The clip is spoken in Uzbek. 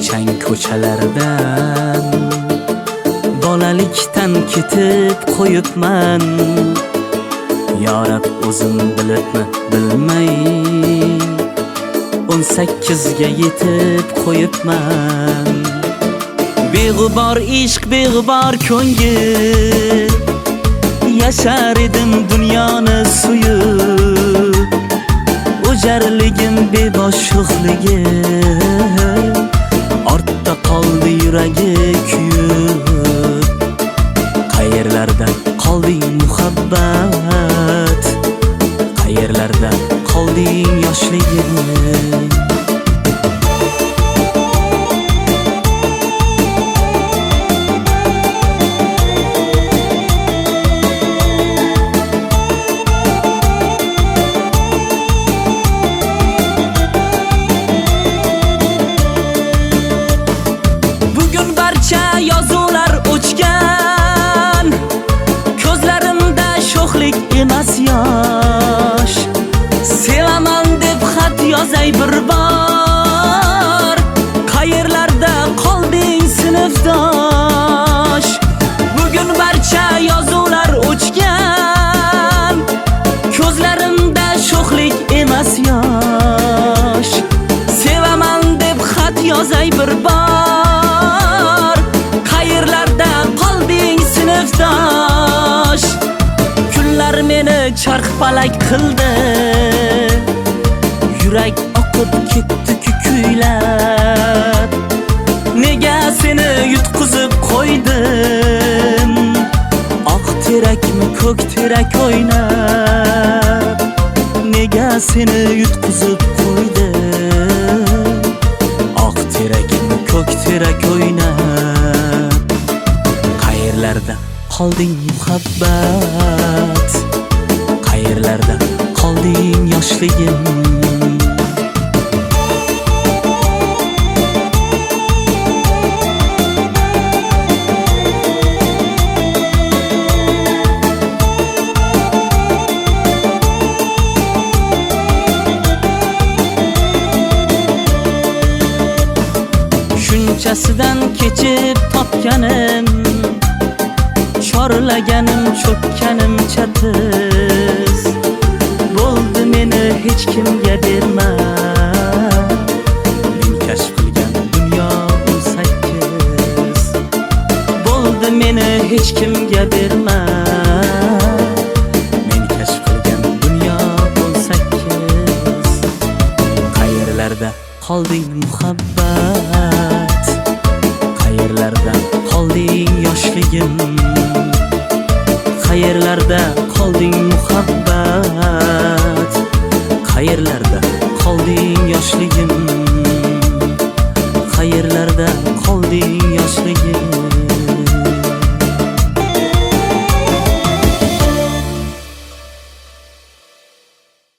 chang ko'chalardan bolalikdan ketib qo'yibman. Yorab o'zim bilibmi bilmay 18ga yetib qo'yibman. Beg'ubor ishq, beg'ubor ko'ngil, yashar edim dunyoni suyib. O'jarligim beboshiqligim, ortda qoldi yuragi kuyib. Qayerlarda qolding muhabbat, qayerlarda qolding yoshligim. Yozuvlar o'chgan, ko'zlarimda sho'xlik emas yosh. Sevaman deb xat yozay bir bor, qayerlarda qolding sinfdosh. Bugun barcha yozuvlar o'chgan, ko'zlarimda sho'xlik emas yosh. Sevaman deb xat yozay bir bor, kunlar meni charxpalak qildi, yurak oqib ketdi kuylab. Nega seni yutqizib qo'ydim, oq terakmi ko'k terak o'ynab. Nega seni yutqizib qo'ydim, oq terakmi ko'k terak o'ynab. Qayerlarda qolding muhabbat, qayerlarda qolding yoshligim. Shunchasidan kechib topganim, chorlaganim, cho'kkanim chatiz. Bo'ldi meni hech kimga berma, men kashf qilgan dunyo 18. Bo'ldi meni hech kimga berma, men kashf qilgan dunyo 18. Qayerlarda qolding muhabbat, qayerlarda qolding yoshligim. Qayerlarda qolding muhabbat, qayerlarda qolding yoshligim. Qayerlarda